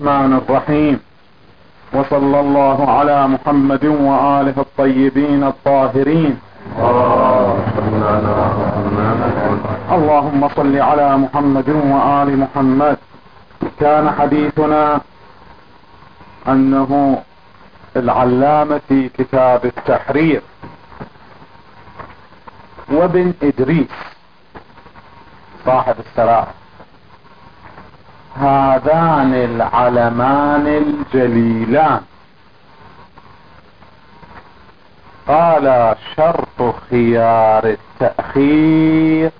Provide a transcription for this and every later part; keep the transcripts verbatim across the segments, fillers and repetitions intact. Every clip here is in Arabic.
الرحمن الرحيم. وصلى الله على محمد وآله الطيبين الطاهرين. اللهم صل على محمد وآل محمد. كان حديثنا أنه العلامة في كتاب التحرير وابن إدريس صاحب السراء، هذان العلمان الجليلان قال شرط خيار التأخير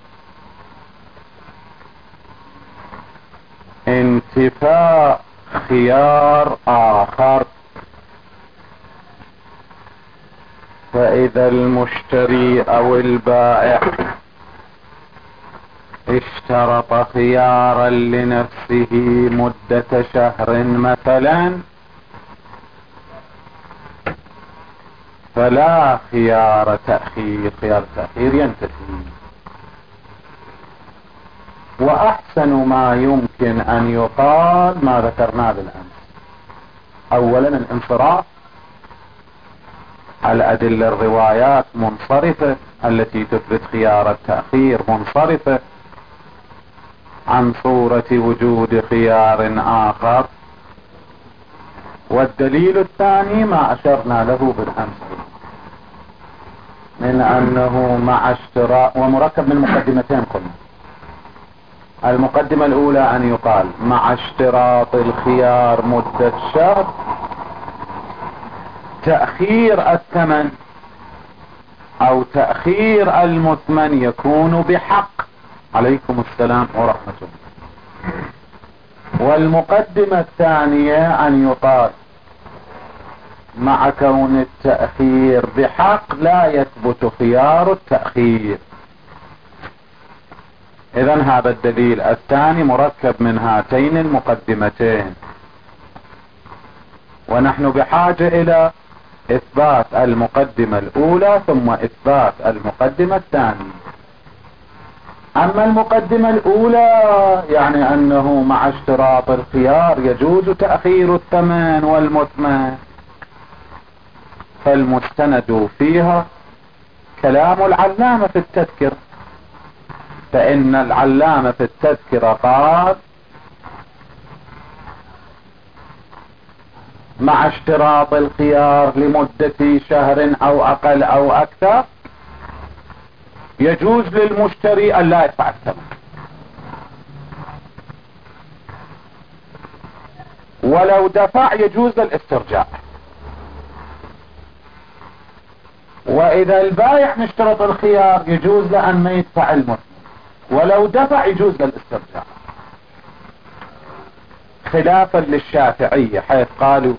انتفاء خيار آخر، فإذا المشتري أو البائع اشترط خيارا لنفسه مدة شهر مثلا فلا خيار تأخير، خيار تأخير ينتهي. وأحسن ما يمكن أن يقال ما ذكرناه بالأمس. أولا الانصراف، الأدلة الروايات منصرفة التي تثبت خيار التأخير منصرفة عن صورة وجود خيار آخر. والدليل الثاني ما أشرنا له بالأمس من أنه مع اشتراء ومركب من مقدمتين قلنا. المقدمة الأولى أن يقال مع اشتراط الخيار مدة شهر تأخير الثمن أو تأخير المثمن يكون بحق. عليكم السلام ورحمة الله. والمقدمة الثانية أن يقال مع كون التأخير بحق لا يثبت خيار التأخير. إذن هذا الدليل الثاني مركب من هاتين المقدمتين، ونحن بحاجة إلى إثبات المقدمة الأولى ثم إثبات المقدمة الثانية. أما المقدمة الأولى يعني أنه مع اشتراط الخيار يجوز تأخير الثمن والمثمن، فالمستند فيها كلام العلامة في التذكرة، فإن العلامة في التذكرة قال مع اشتراط الخيار لمدة شهر أو أقل أو أكثر يجوز للمشتري أن لا يدفع الثمن، ولو دفع يجوز الاسترجاع، وإذا البائع مشترط الخيار يجوز له أن ما يدفع المثمن، ولو دفع يجوز للاسترجاع، خلافا للشافعية حيث قالوا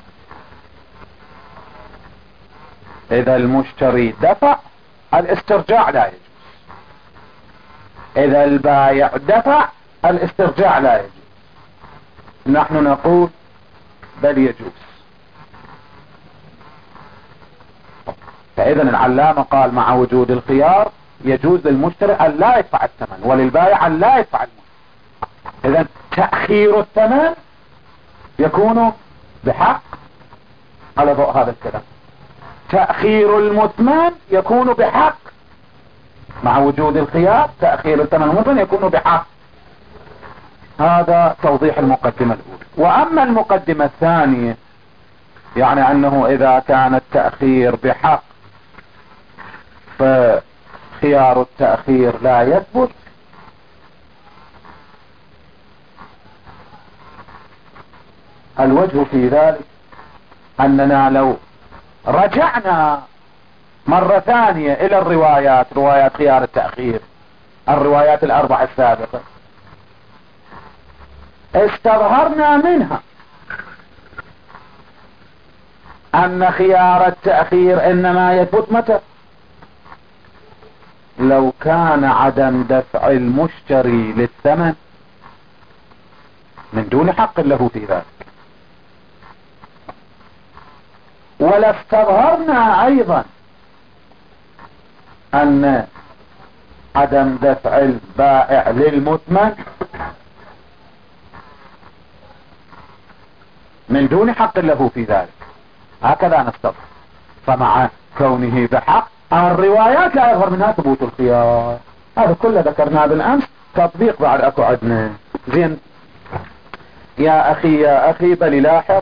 إذا المشتري دفع الاسترجاع لا يجوز، إذا البائع دفع الاسترجاع لا يجوز. نحن نقول بل يجوز. فإذا العلامة قال مع وجود الخيار يجوز للمشتري أن لا يدفع الثمن وللبائع أن لا يدفع المثمن. إذا تأخير الثمن يكون بحق على ضوء هذا الكلام، تأخير المثمن يكون بحق مع وجود الخيار، تأخير الثمن والمثمن يكون بحق. هذا توضيح المقدمة الأولى. وأما المقدمة الثانية يعني أنه إذا كان التأخير بحق فخيار التأخير لا يثبت، الوجه في ذلك أننا لو رجعنا مرة ثانية إلى الروايات، روايات خيار التأخير، الروايات الأربع السابقة، استظهرنا منها أن خيار التأخير إنما يثبت متى؟ لو كان عدم دفع المشتري للثمن من دون حق له في ذلك. ولاستظهرنا أيضا أن عدم دفع البائع للمثمن من دون حق له في ذلك. هكذا نستطيع. فمع كونه بحق الروايات لا يظهر منها ثبوت الخيار. هذا كله ذكرناه بالامس، تطبيق بعد اكو عندنا. زين يا اخي يا اخي بل لاحظ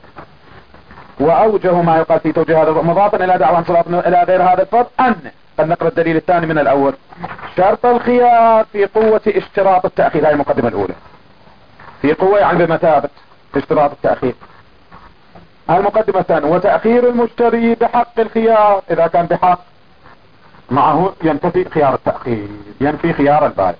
واوجه ما يقال في توجيه هذا مضافا الى دعوى انصراف الى غير هذا الفرض ان قد نقرا الدليل الثاني من الاول. شرط الخيار في قوة اشتراط التأخير. هاي المقدمة الاولى. في قوة يعني بمثابة اشتراط التأخير. المقدمة الثانية وتأخير المشتري بحق الخيار اذا كان بحق معه ينتفي خيار التأخير، ينفي خيار البائع.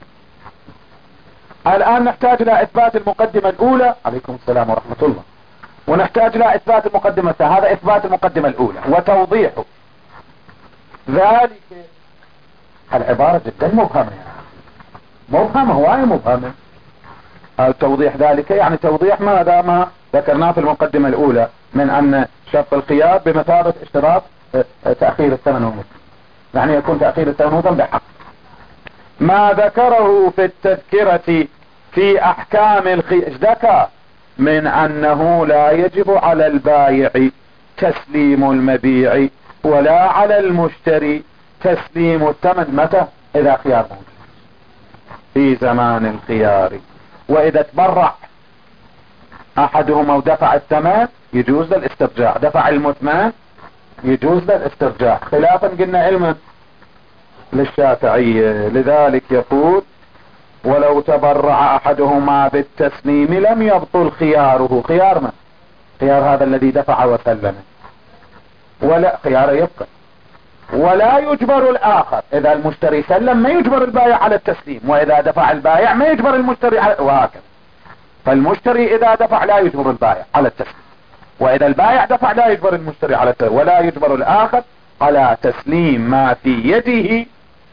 الان نحتاج الى اثبات المقدمة الاولى. عليكم السلام ورحمة الله. ونحتاج الى اثبات المقدمة الثانية. هذا اثبات المقدمة الاولى وتوضيحه. ذلك العبارة جدا مبهمة، مبهمة هواية مبهمة. التوضيح ذلك يعني توضيح ماذا ما ذكرناه في المقدمة الاولى من ان شرط الخيار بمثابة اشتراط تأخير الثمن والمثل، يعني يكون تأخير الثمن والمثل بحق. ما ذكره في التذكرة في احكام الخيار ذكر من انه لا يجب على البائع تسليم المبيع ولا على المشتري تسليم الثمن متى؟ اذا خيار موجود في زمان الخيار. واذا تبرع احدهما ودفع الثمن يجوز للاسترجاع، دفع المثمن يجوز للاسترجاع، خلافا قلنا علما للشافعية. لذلك يقول ولو تبرع احدهما بالتسليم لم يبطل خياره. خيار من؟ خيار هذا الذي دفع وسلم، ولا خيار يبقى. ولا يجبر الاخر، اذا المشتري سلم ما يجبر البائع على التسليم، واذا دفع البائع ما يجبر المشتري على، وهكذا. فالمشتري اذا دفع لا يجبر البائع على التسليم، واذا البائع دفع لا يجبر المشتري على التسليم، ولا يجبر الاخر على تسليم ما في يده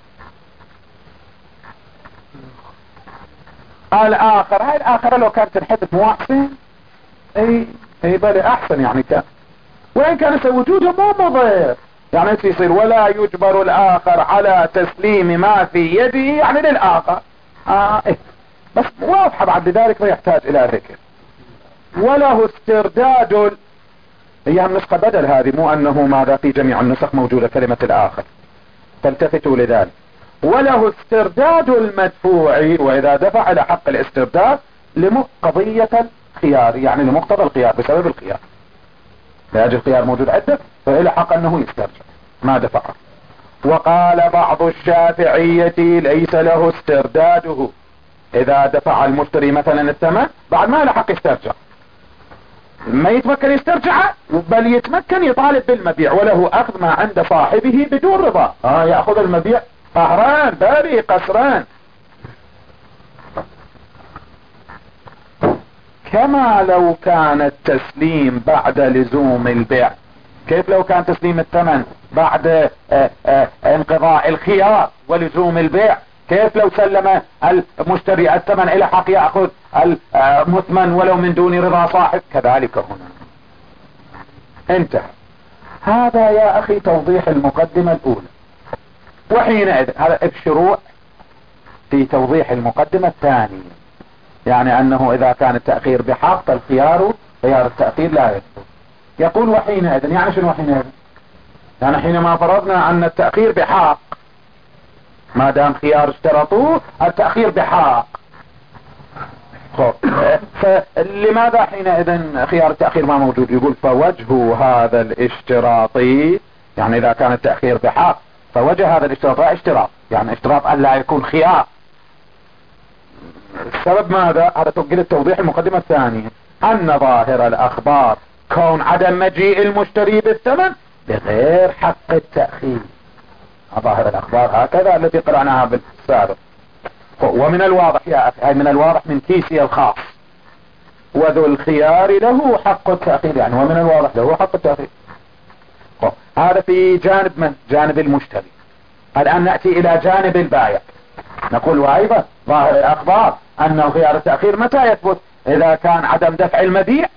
الاخر. هاي الاخر لو كانت تنحذف مو احسن؟ اي اي بل احسن يعني كان، وان كان وجوده مو مضير يعني يصير ولا يجبر الاخر على تسليم ما في يده يعني للاخر. آه إيه. بس واضحة بعد ذلك ما يحتاج الى ذكر. وله استرداد ال... هي النسخة بدل هذه، مو انه ماذا في جميع النسخ موجودة كلمة الاخر، تلتفتوا لذلك. وله استرداد المدفوع، واذا دفع الى حق الاسترداد لقضية الخيار يعني لمقتضى الخيار بسبب الخيار، لاجل الخيار موجود عدة فإلى حق انه يسترجع ما دفعه. وقال بعض الشافعية ليس له استرداده، اذا دفع المشتري مثلا الثمن بعد ما له حق يسترجع، ما يتمكن يسترجع بل يتمكن يطالب بالمبيع، وله اخذ ما عند صاحبه بدون رضا. اه يأخذ المبيع قهران باري قسران. كما لو كان التسليم بعد لزوم البيع. كيف لو كان تسليم الثمن بعد اه اه انقضاء الخيار ولزوم البيع؟ كيف لو سلم المشتري الثمن الى حق يأخذ المثمن ولو من دون رضا صاحب؟ كذلك هنا انتهى. هذا يا اخي توضيح المقدمة الاولى. وحينئذ هذا الشروع في توضيح المقدمة الثانية، يعني انه اذا كان التأخير بحق فالخيار خيار التأخير لا يثبت. يقول وحينئذ يعني شنو وحينئذ؟ يعني حينما فرضنا ان التأخير بحق، ما دام خيار اشترطوه التأخير بحق، فلماذا حينئذ خيار التأخير ما موجود؟ يقول فوجه هذا الاشتراطي، يعني اذا كان التأخير بحق فوجه هذا الاشتراط اشتراط، يعني اشتراط ان لا يكون خيار. السبب ماذا؟ هذا تقل التوضيح المقدمة الثانية، ان ظاهر الاخبار كون عدم مجيء المشتري بالثمن بغير حق التأخير. ظاهر الاخبار هكذا التي قرأناها بالسابق. ومن الواضح يا اخي، هاي من الواضح من كيسي الخاص، وذو الخيار له حق التأخير، يعني ومن الواضح له حق التأخير. هذا في جانب من؟ جانب المشتري. الان نأتي الى جانب البائع، نقول وايضا ظاهر الاخبار انه خيار التأخير متى يثبت؟ اذا كان عدم دفع المبيع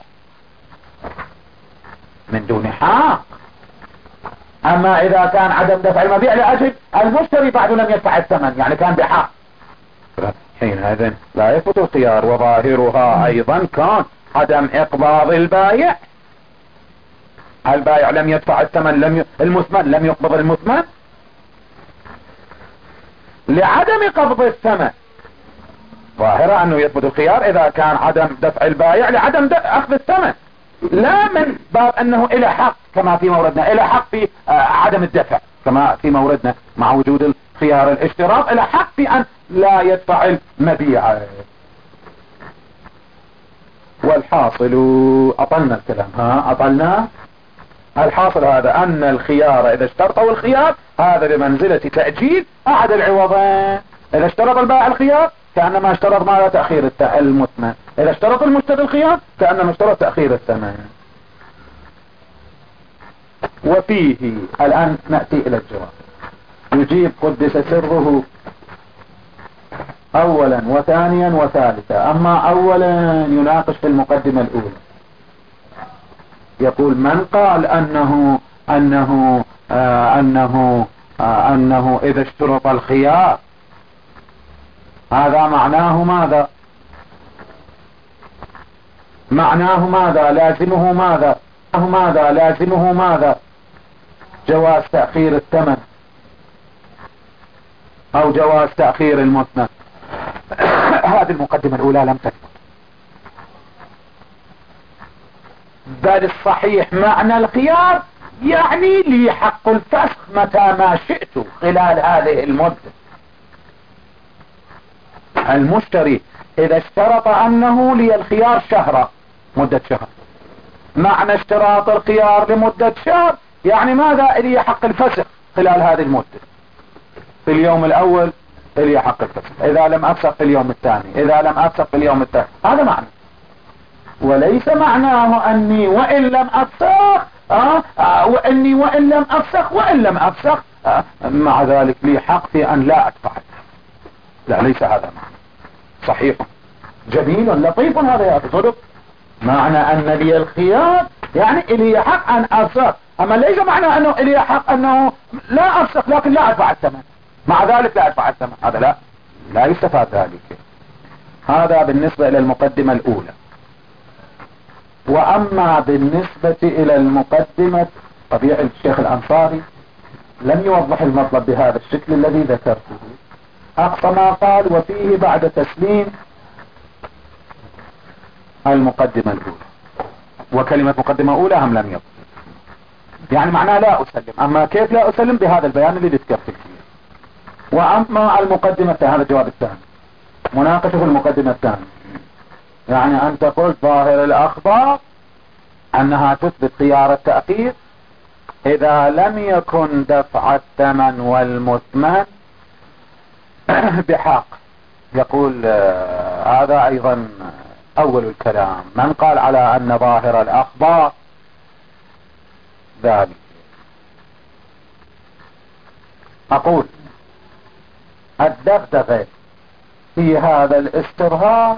من دون حق. اما اذا كان عدم دفع المبيع لاجل المشتري بعد لم يدفع الثمن يعني كان بحق، حينئذ لا يثبت الخيار. وظاهرها ايضا كان عدم اقباض البايع، البايع لم يدفع الثمن، لم ي... المثمن لم يقبض المثمن، لعدم قبض الثمن. ظاهرة انه يثبت الخيار اذا كان عدم دفع البايع لعدم اخذ الثمن، لا من باب انه الى حق كما في موردنا، الى حق في عدم الدفع كما في موردنا مع وجود الخيار الاشتراط، الى حق في ان لا يدفع المبيع. والحاصل اطلنا الكلام، ها اطلنا الحاصل هذا ان الخيار اذا اشترطوا الخيار هذا بمنزلة تأجيل احد العوضين. اذا اشترط البائع الخيار كأنما اشترط ماذا؟ تأخير المثمن. اذا اشترط المشتري الخيار كأنما اشترط تأخير الثمن. وفيه الان نأتي الى الجواب. يجيب قدس سره اولا وثانيا وثالثا. اما اولا يناقش في المقدمة الاولى، يقول من قال انه انه آه انه آه انه اذا اشترط الخيار هذا معناه ماذا؟ معناه ماذا؟ لازمه ماذا؟ ماذا لازمه ماذا؟ جواز تأخير الثمن او جواز تأخير المثمن. هذه المقدمة الاولى لم تثبت، بل الصحيح معنى الخيار يعني لي حق الفسخ متى ما شئت خلال هذه المدة. المشتري اذا اشترط انه لي الخيار شهرا، مدة شهر، معنى اشتراط الخيار لمدة شهر يعني ماذا؟ لي حق الفسخ خلال هذه المدة. في اليوم الاول لي حق الفسخ، اذا لم افسخ في اليوم الثاني، اذا لم افسخ في اليوم الثالث. هذا معنى، وليس معناه اني وان لم افسخ آه آه واني وان لم افسخ وان لم افسخ آه مع ذلك لي حق في ان لا ادفع. لا، ليس هذا معنى. صحيح جميل لطيف هذا يا صدق، معنى ان لي الخيار يعني لي حق ان افسخ، اما ليس معنى انه لي حق انه لا افسخ لكن لا ادفع الثمن، مع ذلك لا ادفع الثمن. هذا لا لا يستفاد ذلك. هذا بالنسبة الى المقدمة الاولى. واما بالنسبة الى المقدمة، طبيعي الشيخ الانصاري لم يوضح المطلب بهذا الشكل الذي ذكرته. اقصى ما قال وفيه بعد تسليم المقدمة الاولى. وكلمة مقدمة اولى هم لم يقل، يعني معناه لا اسلم. اما كيف لا اسلم؟ بهذا البيان اللي ذكرت فيه. واما المقدمة الثانية، هذا الجواب الثاني، مناقشة في المقدمة الثانية، يعني انت قلت ظاهر الاخبار انها تثبت خيار التأخير اذا لم يكن دفع الثمن والمثمن بحق. يقول آه هذا ايضا اول الكلام. من قال على ان ظاهر الاخبار ذلك؟ اقول الدغدغة في هذا الاسترهاب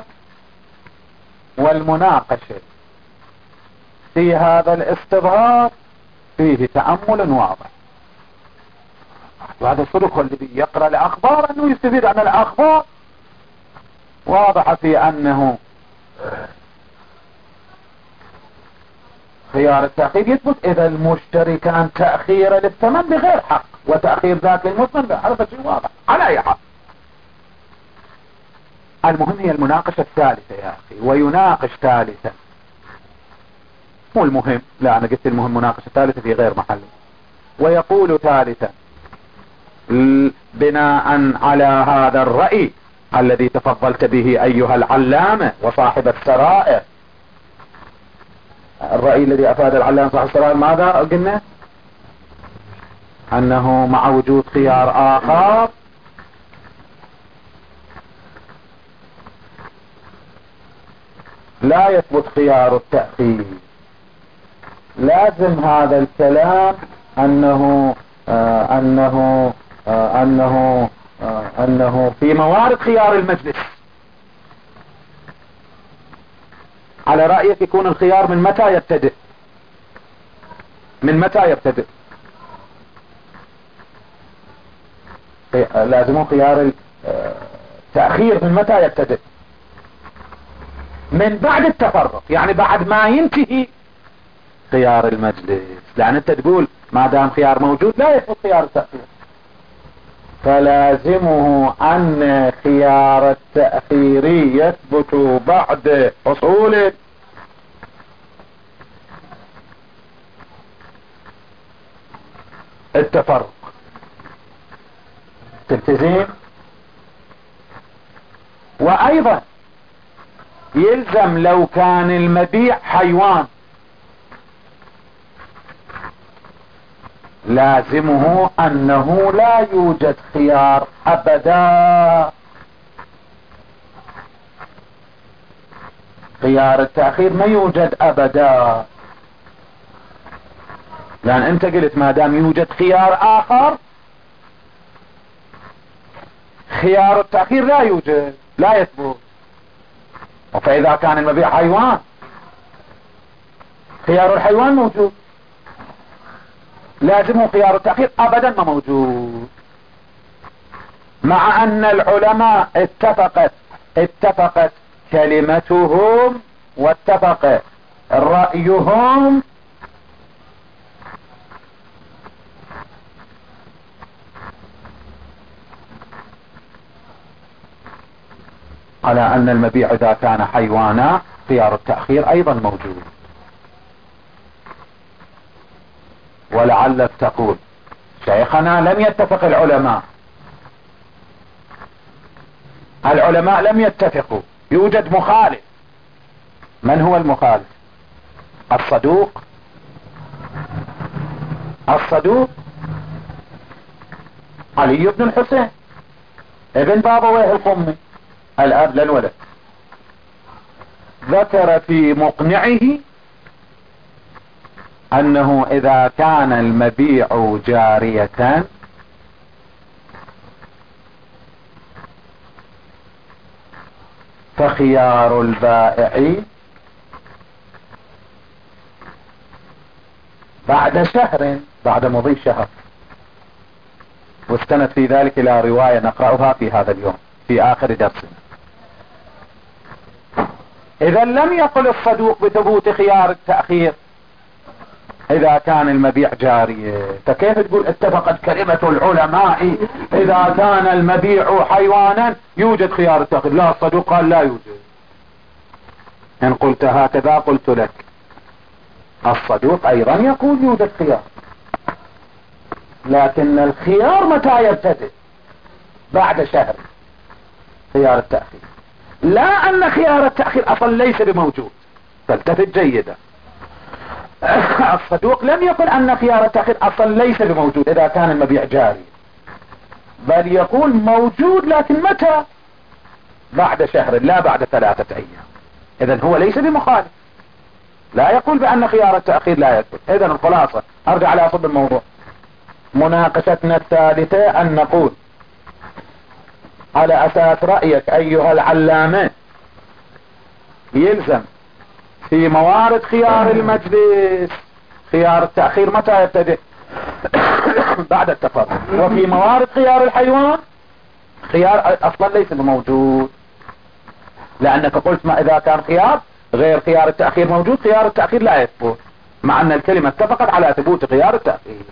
والمناقشة في هذا الاستظهار فيه تأمل واضح. وهذا الصدق اللي يقرأ الأخبار أنه يستفيد عن الأخبار واضح في أنه خيار التأخير يثبت إذا المشتري كان تأخير للثمن بغير حق وتأخير ذاك للمثمن. هذا شيء واضح على أي حق. المهم هي المناقشة الثالثة يا أخي، ويناقش ثالثا. مو المهم، لا أنا قلت المهم مناقشة ثالثة في غير محله. ويقول ثالثا بناء على هذا الرأي الذي تفضلت به أيها العلامة وصاحب السرائر. الرأي الذي أفاد العلامة صاحب السرائر ماذا قلنا؟ أنه مع وجود خيار آخر لا يثبت خيار التأخير. لازم هذا الكلام أنه آه أنه آه أنه آه أنه في موارد خيار المجلس. على رأيك يكون الخيار من متى يبتدئ؟ من متى يبتدئ؟ لازم خيار التأخير من متى يبتدئ؟ من بعد التفرق، يعني بعد ما ينتهي خيار المجلس، لأن أنت تقول ما دام خيار موجود لا يثبت خيار التأخير، فلازمه أن خيار التأخير يثبت بعد حصول التفرق. تلتزم. وأيضا يلزم لو كان المبيع حيوان لازمه أنه لا يوجد خيار أبدا، خيار التأخير ما يوجد أبدا، لأن أنت قلت ما دام يوجد خيار آخر خيار التأخير لا يوجد، لا يثبت. فإذا كان المبيع حيوان خيار الحيوان موجود، لازمه خيار التأخير أبدا ما موجود. مع أن العلماء اتفقت اتفقت كلمتهم واتفق رأيهم على أن المبيع إذا كان حيوانا خيار التأخير أيضا موجود. ولعلك تقول شيخنا لم يتفق العلماء، العلماء لم يتفقوا، يوجد مخالف. من هو المخالف؟ الصدوق الصدوق علي بن الحسين ابن بابويه القمي الأب للولد، ذكر في مقنعه أنه إذا كان المبيع جارية فخيار البائع بعد شهر، بعد مضي شهر، واستند في ذلك إلى رواية نقرأها في هذا اليوم في آخر درسنا. إذا لم يقل الصدوق بثبوت خيار التأخير إذا كان المبيع جارية، فكيف تقول اتفقت كلمة العلماء إذا كان المبيع حيوانا يوجد خيار التأخير؟ لا، الصدوق قال لا يوجد. إن قلت هكذا قلت لك الصدوق أيضا يقول يوجد خيار، لكن الخيار متى يبتدئ؟ بعد شهر خيار التأخير، لا أن خيار التأخير أصلا ليس بموجود. فالتفت جيدا، الصدوق لم يقل أن خيار التأخير أصلا ليس بموجود إذا كان المبيع جاري، بل يقول موجود لكن متى؟ بعد شهر لا بعد ثلاثة أيام. إذن هو ليس بمخالف، لا يقول بأن خيار التأخير لا يثبت. إذن الخلاصة أرجع على أصل الموضوع، مناقشتنا الثالثة أن نقول على أساس رأيك أيها العلامة يلزم في موارد خيار المجلس خيار التأخير متى يبتدئ؟ بعد التفرق. وفي موارد خيار الحيوان خيار أصلا ليس موجود، لأنك قلت ما إذا كان خيار غير خيار التأخير موجود خيار التأخير لا يثبت، مع أن الكلمة اتفقت على ثبوت خيار التأخير.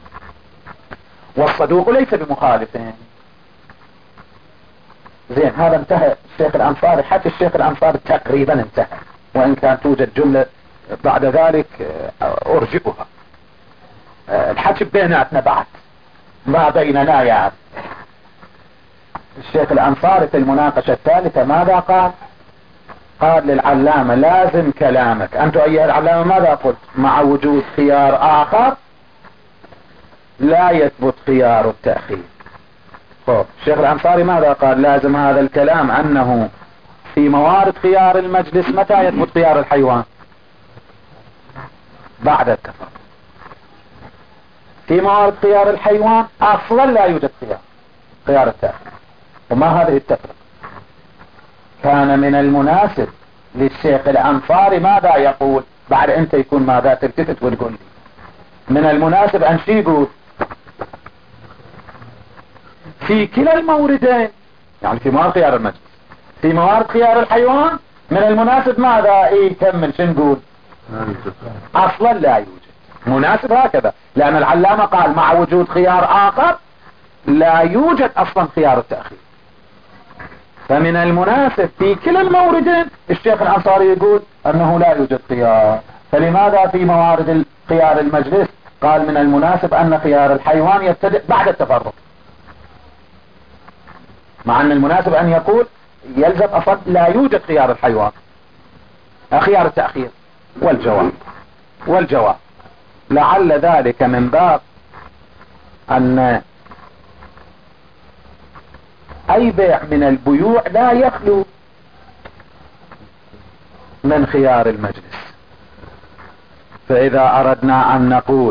والصدوق ليس بمخالفين. زين، هذا انتهى الشيخ الأنصاري، حتى الشيخ الأنصاري تقريبا انتهى، وإن كان توجد جملة بعد ذلك أرجئها. الحكي بيناتنا بعد ما بيننا يعني. الشيخ الأنصاري في المناقشة الثالثة ماذا قال؟ قال للعلامة لازم كلامك أنتم أيها العلامة ماذا قلت؟ مع وجود خيار آخر لا يثبت خيار التأخير. طيب الشيخ الأنصاري ماذا قال؟ لازم هذا الكلام أنه في موارد خيار المجلس متى يثبت خيار الحيوان؟ بعد التفرق. في موارد خيار الحيوان أصلا لا يوجد خيار خيار التأخير. وما هذه التفرق؟ كان من المناسب للشيخ الأنصاري ماذا يقول؟ بعد أنت يكون ماذا تلتفت وتقول لي من المناسب أن شي يقول في كلا الموردين، يعني في موارد خيار المجلس في موارد خيار الحيوان من المناسب ماذا يكمل شو نقول؟ اصلا لا يوجد مناسب هكذا، لان العلامة قال مع وجود خيار اخر لا يوجد اصلا خيار التأخير. فمن المناسب في كلا الموردين الشيخ الأنصاري يقول انه لا يوجد خيار. فلماذا في موارد خيار المجلس قال من المناسب ان خيار الحيوان يبتدئ بعد التفرق، مع ان المناسب ان يقول يلزم اصلا لا يوجد خيار الحيوان خيار التأخير؟ والجواب والجواب لعل ذلك من باب ان اي بيع من البيوع لا يخلو من خيار المجلس. فاذا اردنا ان نقول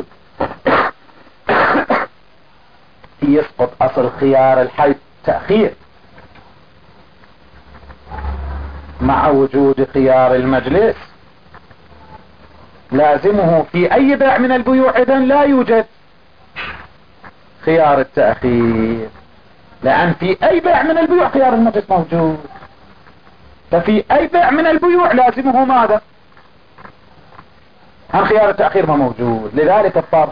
يسقط اصل خيار الحي تأخير مع وجود خيار المجلس، لازمه في اي بيع من البيوع اذن لا يوجد خيار التأخير، لان في اي بيع من البيوع خيار المجلس موجود. ففي اي بيع من البيوع لازمه ماذا؟ هم خيار التأخير ما موجود. لذلك اضطر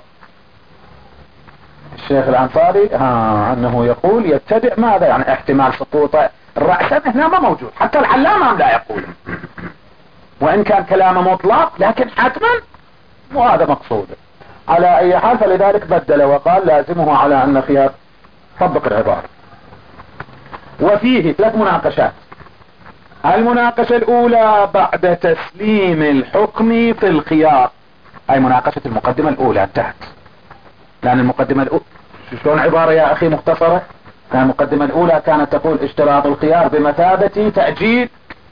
الشيخ الأنصاري ها انه يقول يبتدئ ماذا؟ يعني احتمال سقوط الرأسا هنا ما موجود، حتى العلامة لا يقول، وان كان كلامه مطلق لكن حتما وهذا مقصوده. على اي حال فلذلك بدل وقال لازمه على ان خيار طبق العبارة. وفيه ثلاث مناقشات. المناقشة الاولى بعد تسليم الحكم في الخيار، اي مناقشة المقدمة الاولى انتهت، لان المقدمة الاولى شلون عبارة يا اخي مختصرة؟ كان المقدمة الاولى كانت تقول اشتراط الخيار بمثابة تأجيل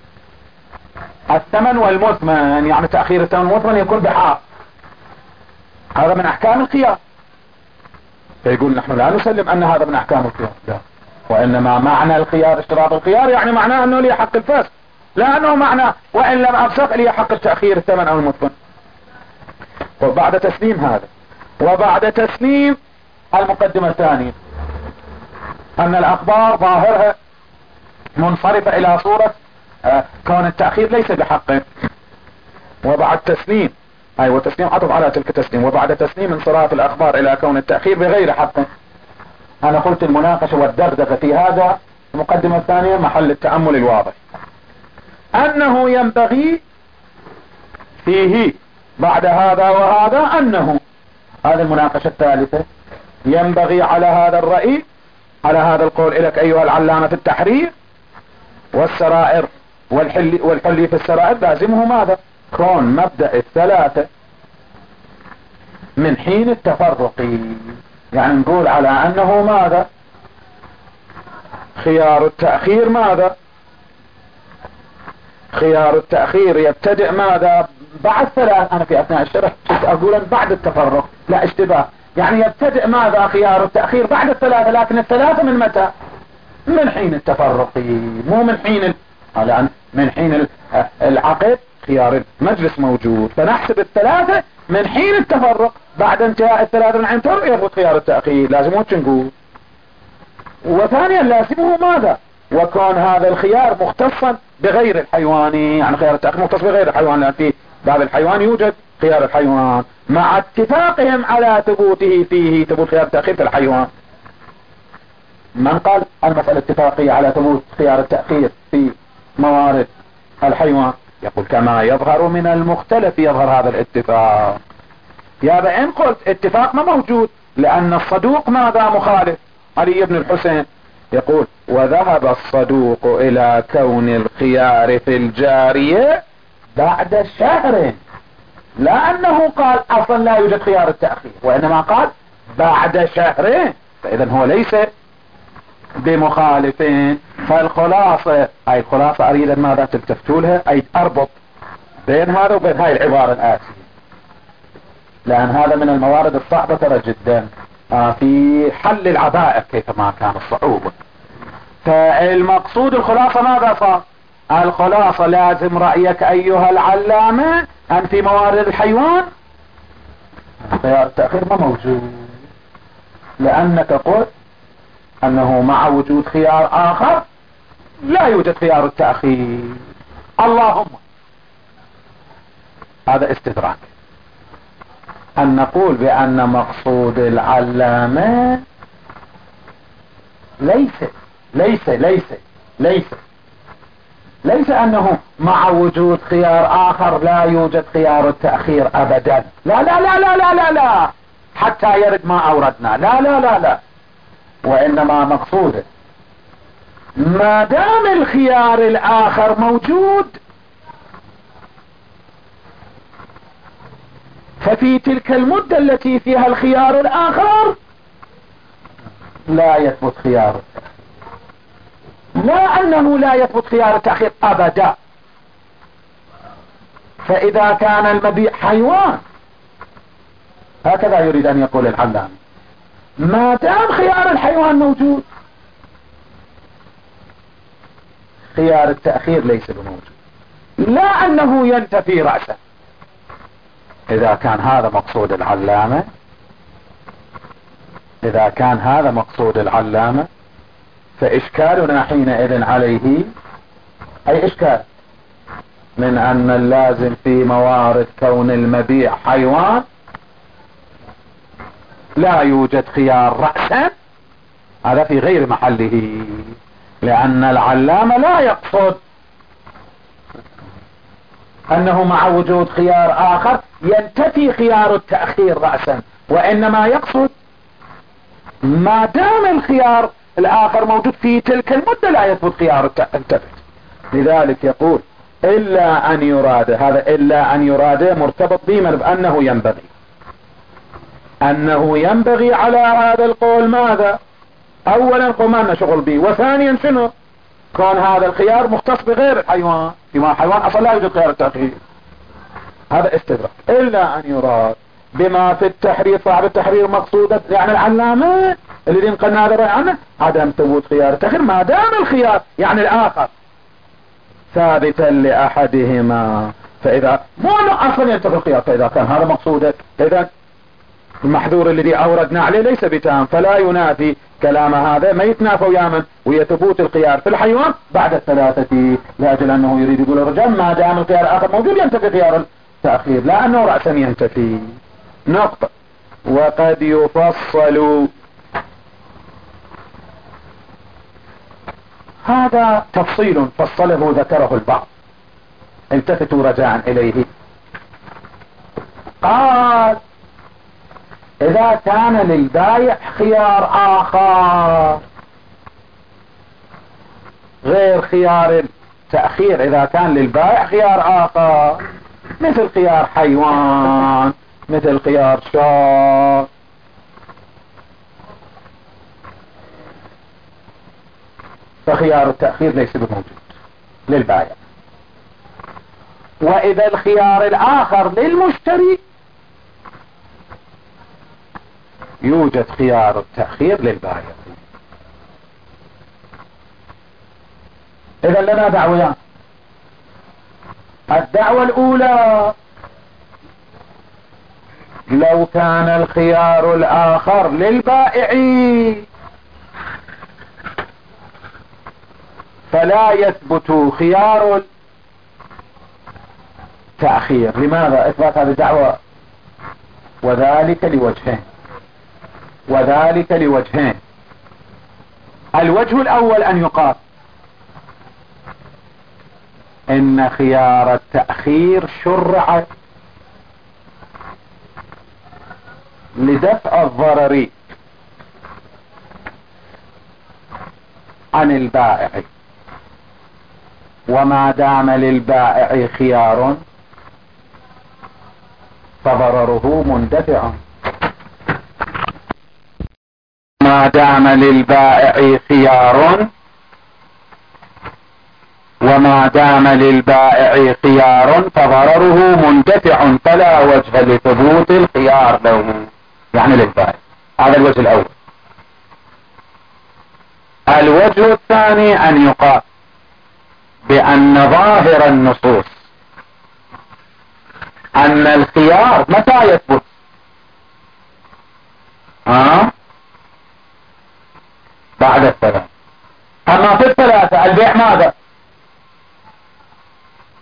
الثمن والمثمن، يعني تأخير الثمن والمثمن يكون بحق، هذا من احكام الخيار. فيقول نحن لا نسلم ان هذا من احكام الخيار، لا، وانما معنى الخيار اشتراط الخيار يعني معناه انه ليه حق الفسخ، لا انه معناه وان لم افسخ ليه حق التأخير الثمن او المثمن. وبعد تسليم هذا وبعد تسليم المقدمة الثانية ان الاخبار ظاهرها منصرفة الى صورة آه كون التأخير ليس بحق، وبعد تسليم اي وتسليم عطف على تلك التسليم، وبعد تسليم انصراف الاخبار الى كون التأخير بغير حق. انا قلت المناقشة والدردقة في هذا المقدمة الثانية محل التأمل الواضح، انه ينبغي فيه بعد هذا وهذا انه هذه المناقشة الثالثة ينبغي على هذا الرأي على هذا القول لك ايها العلامة في التحرير والسرائر والحل والحلي في السرائر لازمه ماذا؟ كون مبدأ الثلاثة من حين التفرق، يعني نقول على انه ماذا؟ خيار التأخير ماذا؟ خيار التأخير يبتدئ ماذا؟ بعد ثلاث، انا في اثناء الشرح اقول بعد التفرق، لا اشتباه، يعني يبتدئ ماذا؟ خيار التأخير بعد الثلاثة، لكن الثلاثة من متى؟ من حين التفرق، مو من حين ال... الان من حين العقد خيار المجلس موجود، فنحسب الثلاثة من حين التفرق، بعد انتهاء الثلاثة من حين التفرق يفوت خيار التأخير، لازم نقول. وثانيا لازمه ماذا؟ وكون هذا الخيار مختصا بغير الحيوان، يعني خيار التأخير مختص بغير الحيوان، لأن في باب الحيوان يوجد خيار الحيوان، مع اتفاقهم على ثبوته فيه ثبوت خيار التأخير في الحيوان. من قال المسألة اتفاقية على ثبوت خيار التأخير في موارد الحيوان؟ يقول كما يظهر من المختلف يظهر هذا الاتفاق. يا بإن قلت اتفاق ما موجود، لأن الصدوق ماذا مخالف؟ علي بن الحسين يقول وذهب الصدوق إلى كون الخيار في الجارية بعد شهر، لا أنه قال أصلا لا يوجد خيار التأخير، وإنما قال بعد شهرين، فإذا هو ليس بمخالفين. فالخلاصة أي الخلاصة أريد أن ماذا تلتفتوا لها، أي أربط بين هذا وبين هاي العبارة الآتية، لأن هذا من الموارد الصعبة ترى جدا آه في حل العبائر كيفما كان الصعوبة. فالمقصود الخلاصة ماذا صار؟ الخلاصة لازم رأيك أيها العلامة أن في موارد الحيوان خيار التأخير ما موجود، لأنك قلت أنه مع وجود خيار آخر لا يوجد خيار التأخير، اللهم. هذا استدراك. أن نقول بأن مقصود العلامة ليس ليس ليس ليس ليس أنه مع وجود خيار آخر لا يوجد خيار التأخير أبدا. لا لا لا لا لا لا لا حتى يرد ما أوردنا. لا لا لا لا وإنما مقصوده ما دام الخيار الآخر موجود ففي تلك المدة التي فيها الخيار الآخر لا يثبت خيار التأخير. لا أنه لا يثبت خيار التأخير أبدا. فإذا كان المبيع حيوان هكذا يريد أن يقول العلامة ما دام خيار الحيوان موجود خيار التأخير ليس بموجود. لا أنه ينتفي رأسا. إذا كان هذا مقصود العلامة إذا كان هذا مقصود العلامة فإشكالنا حينئذ عليه أي إشكال من أن اللازم في موارد كون المبيع حيوان لا يوجد خيار رأسا. هذا في غير محله لأن العلامة لا يقصد أنه مع وجود خيار آخر ينتفي خيار التأخير رأسا وإنما يقصد ما دام الخيار الآخر موجود في تلك المدة لا يثبت خيار التأخير. لذلك يقول إلا أن يراد. هذا إلا أن يراد مرتبط بما بأنه ينبغي أنه ينبغي على هذا القول ماذا؟ أولا قمنا شغل به وثانيا شنو؟ كون هذا الخيار مختص بغير الحيوان فيما حيوان أصلا لا يوجد خيار التأخير. هذا استدراك. إلا أن يراد بما في التحرير صاحب التحرير مقصودة يعني العلامة الذي نقلنا هذا الرأي عنه عدم ثبوت خيار التأخير ما دام الخيار يعني الآخر ثابتا لأحدهما. فإذا مو أنه أصلا ينتفي الخيار فإذا كان هذا مقصودك إذا المحذور الذي أوردنا عليه ليس بتام فلا ينافي كلام هذا ما يتنافى ويا من ويا ثبوت الخيار في الحيوان بعد الثلاثة لأجل أنه يريد يقول الرجال ما دام الخيار الآخر موجود ينتفي خيار التأخير لا أنه رأسا ينتفي. نقطة. وقد يفصل. هذا تفصيل فصله ذكره البعض التفتوا رجاء إليه. قال إذا كان للبايع خيار آخر غير خيار التأخير إذا كان للبايع خيار آخر مثل خيار حيوان مثل خيار شاة فخيار التأخير ليس بموجود للبايع. وإذا الخيار الآخر للمشتري يوجد خيار التأخير للبايع. إذا لنا دعويان. الدعوة الأولى لو كان الخيار الآخر للبائع فلا يثبت خيار التأخير. لماذا إثبات هذه الدعوة؟ وذلك لوجهين وذلك لوجهين. الوجه الأول أن يقال إن خيار التأخير شرع لدفع الضرر عن البائع وما دام للبائع خيار فضرره مندفع. ما دام للبائع خيار وما دام للبائع خيار فضرره مندفع فلا وجه لثبوت الخيار له يعني للبائع. هذا الوجه الأول. الوجه الثاني أن يقال بأن ظاهر النصوص أن الخيار متى يثبت؟ ها؟ بعد الثلاثة. أما في الثلاثة البيع ماذا؟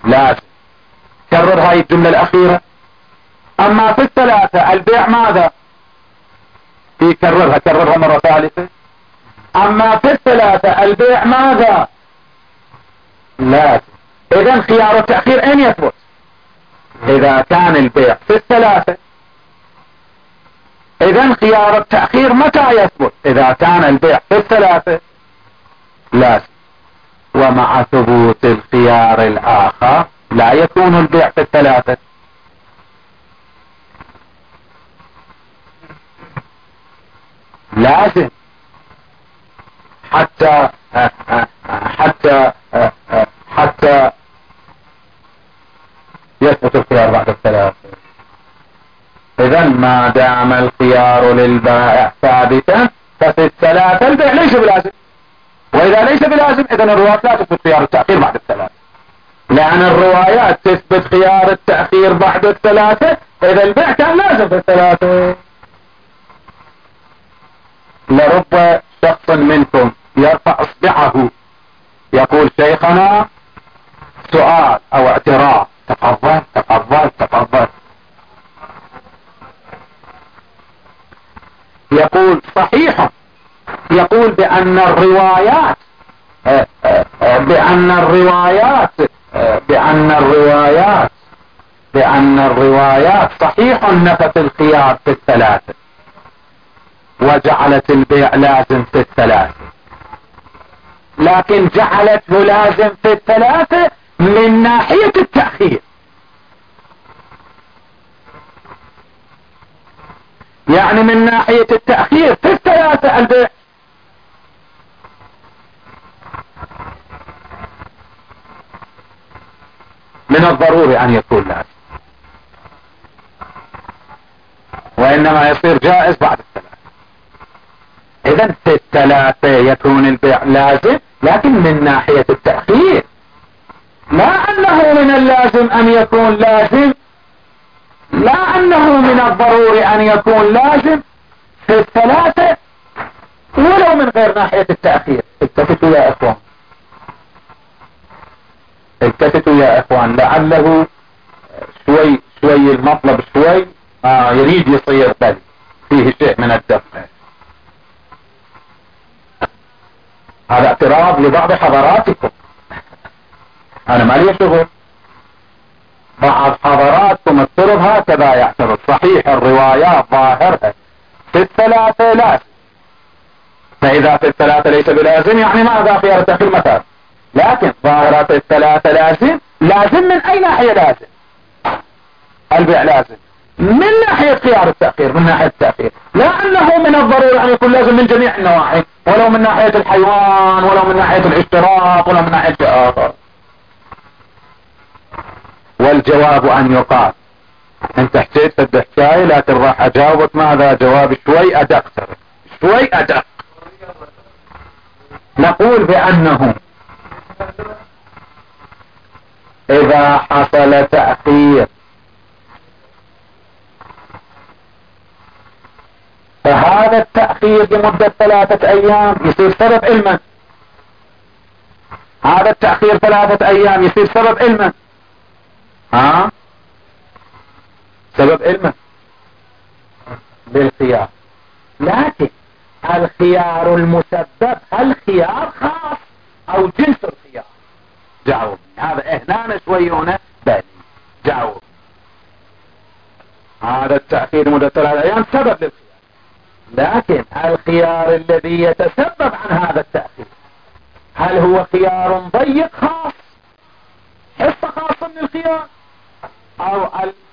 الجملة الأخيرة. أما في الثلاثة البيع ماذا؟ يكررها كررها مرة ثالثة. أما في الثلاثة البيع ماذا؟ لازم. إذن خيار التأخير أين يثبت؟ إذا كان البيع في الثلاثة. إذن خيار التأخير متى يثبت؟ إذا كان البيع في الثلاثة لازم. ومع ثبوت الخيار الآخر لا يكون البيع في الثلاثة. لازم حتى حتى حتى يثبت الخيار بعد الثلاثة. إذا ما دام الخيار للبائع ثابتا ففي الثلاثة البيع ليس بلازم. وإذا ليس بلازم إذن الروايات لا تثبت خيار التأخير بعد الثلاثة، لأن الروايات تثبت خيار التأخير بعد الثلاثة إذا البيع كان لازم في الثلاثة. لرب شخص منكم يرفع اصبعه يقول شيخنا سؤال او اعتراض. تفضل تفضل تفضل. يقول صحيح، يقول بأن الروايات بأن الروايات بأن الروايات بأن الروايات صحيح نفت الخيار في الثلاثة وجعلت البيع لازم في الثلاثة، لكن جعلته لازم في الثلاثة من ناحية التأخير. يعني من ناحية التأخير في الثلاثة البيع من الضروري أن يكون لازم، وإنما يصير جائز بعد الثلاثة. إذن في الثلاثة يكون البيع لازم لكن من ناحية التأخير، لا أنه من اللازم أن يكون لازم، لا أنه من الضروري أن يكون لازم في الثلاثة ولو من غير ناحية التأخير. التفتوا يا إخوان، التفتوا يا إخوان، لعله شوي شوي المطلب شوي آه يريد يصير بل فيه شيء من الدفع. هذا اعتراض لبعض حضراتكم، انا ما لي شغل. بعض حضراتكم الطرب هكذا يعترض. صحيح الروايات ظاهرها في الثلاثة لازم، فاذا في الثلاثة ليس بلازم يعني ماذا خيار التأخير مثلا، لكن ظاهرة الثلاثة لازم. لازم من اي ناحية لازم؟ البيع لازم من ناحية خيار التأخير، من ناحية التأخير، لا أنه من الضروري أن يكون لازم من جميع النواحي، ولو من ناحية الحيوان ولو من ناحية الاشتراك ولو من ناحية آخر. والجواب أن يقال أنت حكيت في الحكاية لكن راح أجاوبك ماذا جواب شوي أدق، شوي أدق. نقول بأنه إذا حصل تأخير فهذا التأخير لمدة ثلاثة أيام يصير سبب علما. هذا التأخير ثلاثة أيام يصير سبب علما. ها سبب علما بالخيار. لكن الخيار المسبب هل خيار خاص أو جنس الخيار؟ جاوب هذا هنا شوي هنا بني. جاوب هذا التأخير لمدة ثلاثة أيام سبب للخيار، لكن الخيار الذي يتسبب عن هذا التأخير هل هو خيار ضيق خاص حصة خاصة من الخيار، او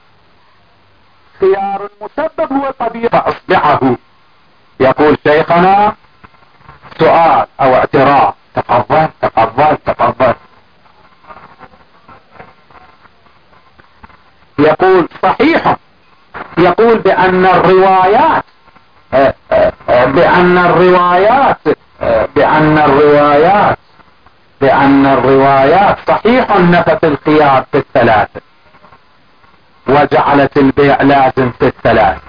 الخيار المسبب هو طبيعة اصبعه يقول شيخنا سؤال او اعتراض. تفضل تفضل تفضل. يقول صحيح، يقول بأن الروايات بأن الروايات بأن الروايات بأن الروايات صحيح نفت الخيار في الثلاثة وجعلت البيع لازم في الثلاثة،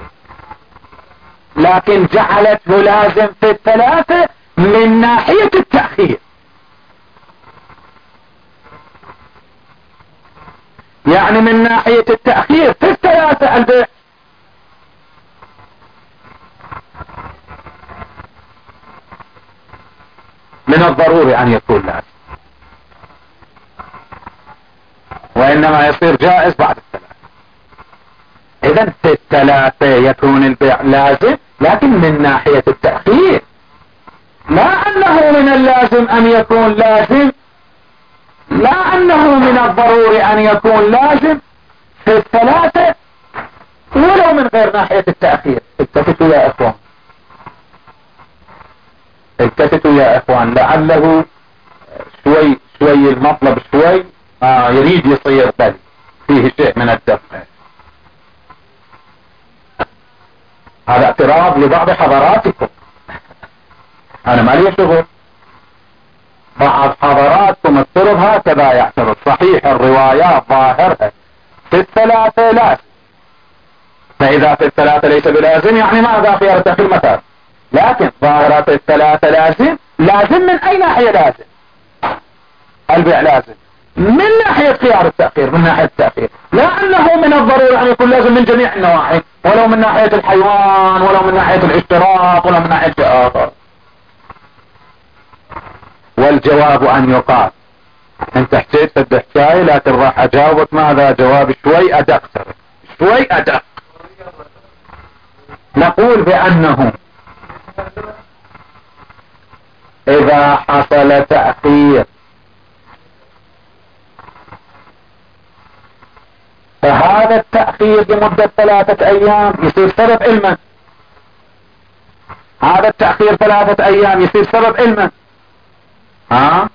لكن جعلته لازم في الثلاثة من ناحية التأخير. يعني من ناحية التأخير في الثلاثة البيع من الضروري ان يكون لازم، وانما يصير جائز بعد الثلاثة. اذا في الثلاثة يكون البيع لازم، لكن من ناحية التأخير، لا انه من اللازم ان يكون لازم، لا انه من الضروري ان يكون لازم في الثلاثة ولو من غير ناحية التأخير. التفتوا يا اخوان، التفتوا يا اخوان، لعله شوي شوي المطلب شوي آه يريد يصير بل فيه شيء من الدفع. هذا اعتراض لبعض حضراتكم، انا ما لي شغل. بعض حضراتكم الطرب هكذا يعترض. صحيح الروايات ظاهرها في الثلاثة لازم، فاذا في الثلاثة ليس بلازم يعني ماذا خيار التأخير مثلا، لكن ظاهرة الثلاثة لازم. لازم من اي ناحية لازم؟ البيع لازم من ناحية خيار التأخير، من ناحية التأخير، لا انه من الضروري ان يكون لازم من جميع النواحي، ولو من ناحية الحيوان، ولو من ناحية الاشتراط، ولو من ناحية آخر. والجواب ان يقال انت حكيت في الحكاية، لكن راح اجاوبك ماذا جواب شوي ادق، شوي ادق. نقول بانه اذا حصل تأخير فهذا التأخير لمدة ثلاثة ايام يصير سبب علما. هذا التأخير ثلاثة ايام يصير سبب علما، ها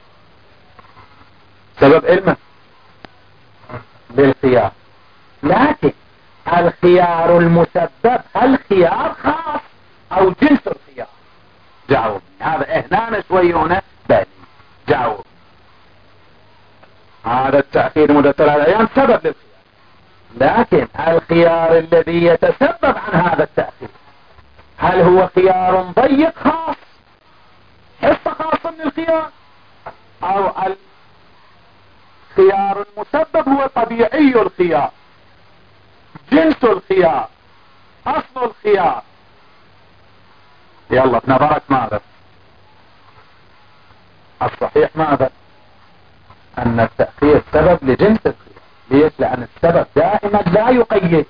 سبب علما بالخيار. لكن الخيار المسبب هل خيار خاص او جنس الخيار؟ جاوب هذا هنا شوي هنا بالي. جاوب هذا التأخير مدة ثلاثة ايام سبب للخيار، لكن الخيار الذي يتسبب عن هذا التأخير هل هو خيار ضيق خاص، حصة خاصة من الخيار، او الخيار المسبب هو طبيعي الخيار، جنس الخيار، اصل الخيار؟ يلا بنظرك ماذا؟ الصحيح ماذا؟ ان التأخير سبب لجنس الخيار. ليش؟ لان السبب دائما لا يقيد.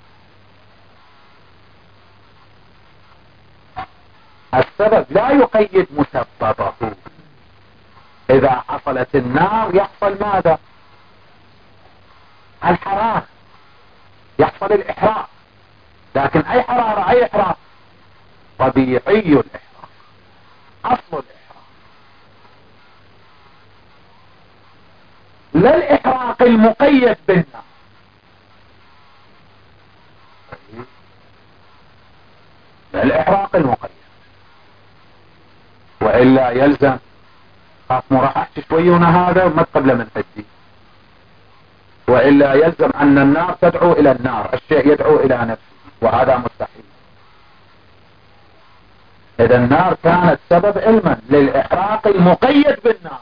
السبب لا يقيد مسببه. اذا حصلت النار يحصل ماذا؟ الحرارة، يحصل الاحراق، لكن اي حرارة اي احراق؟ طبيعي الاحراق، اصل الاحراق، لا الاحراق المقيد بالنار. لا الاحراق المقيد، وإلا يلزم خاف مو راح احكي شوي هنا هذا وما قبل من حدي. وإلا يلزم أن النار تدعو إلى النار، الشيء يدعو إلى نفسه، وهذا مستحيل. إذا النار كانت سبب علما للإحراق المقيد بالنار،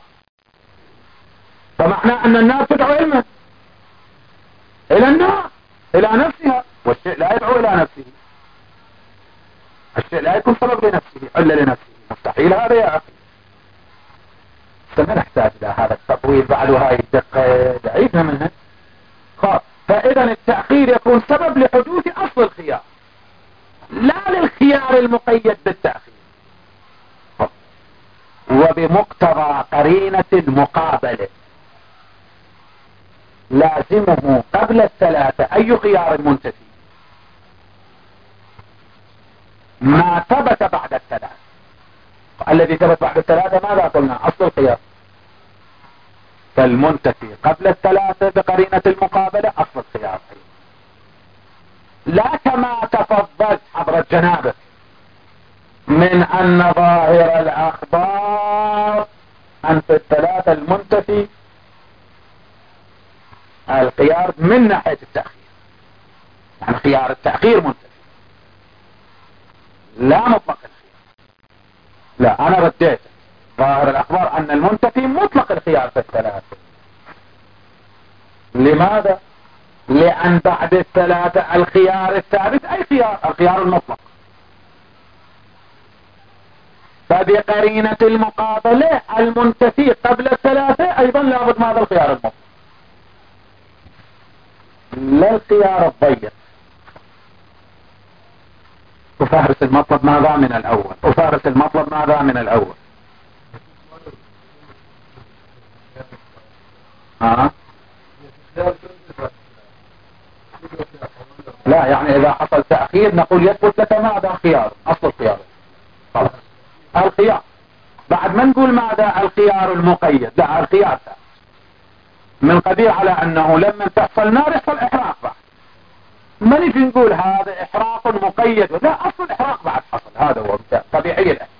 فمعنى أن النار تدعو علما إلى النار، إلى نفسها، والشيء لا يدعو إلى نفسه. الشيء لا يكون سبب لنفسه إلا لنفسه، مستحيل هذا يا أخي. فما نحتاج إلى هذا التطويل بعد، وهاي الدقة ضعيفة منها. فإذا التأخير يكون سبب لحدوث أصل الخيار، لا للخيار المقيد بالتأخير. وبمقتضى قرينة المقابلة لازمه قبل الثلاثة أي خيار منتفي؟ ما ثبت بعد الثلاثة. الذي ثبت بعد الثلاثة ماذا قلنا؟ أصل الخيار. فالمنتفي قبل الثلاثة بقرينة المقابلة أصل الخيار. لا كما تفضلت حضرة جنابك من أن ظاهر الأخبار أن في الثلاثة المنتفي الخيار من ناحية التأخير، يعني خيار التأخير منتفي لا مطلق الخيار. لا، أنا رديت ظاهر الأخبار أن المنتفي مطلق الخيار في الثلاثة. لماذا؟ لأن بعد الثلاثة الخيار الثابت أي خيار؟ الخيار المطلق. فبقرينة المقابلة المنتفي قبل الثلاثة أيضا لابد من هذا الخيار المطلق، لا الخيار الضيق. أفهرس المطلب ماذا من الأول؟ أفهرس المطلب ماذا من الأول؟ ها؟ لا، يعني إذا حصل تأخير نقول يثبت لك ماذا؟ خيار، أصل الخيار. خلاص الخيار. بعد ما نقول ماذا؟ الخيار المقيد. لا، الخيار ثابت من قبيل على أنه لما تحصل نار يحصل إحراق بعد. ما نجي نقول هذا إحراق مقيد، لا، أصل الإحراق بعد حصل، هذا هو طبيعي الأحراق.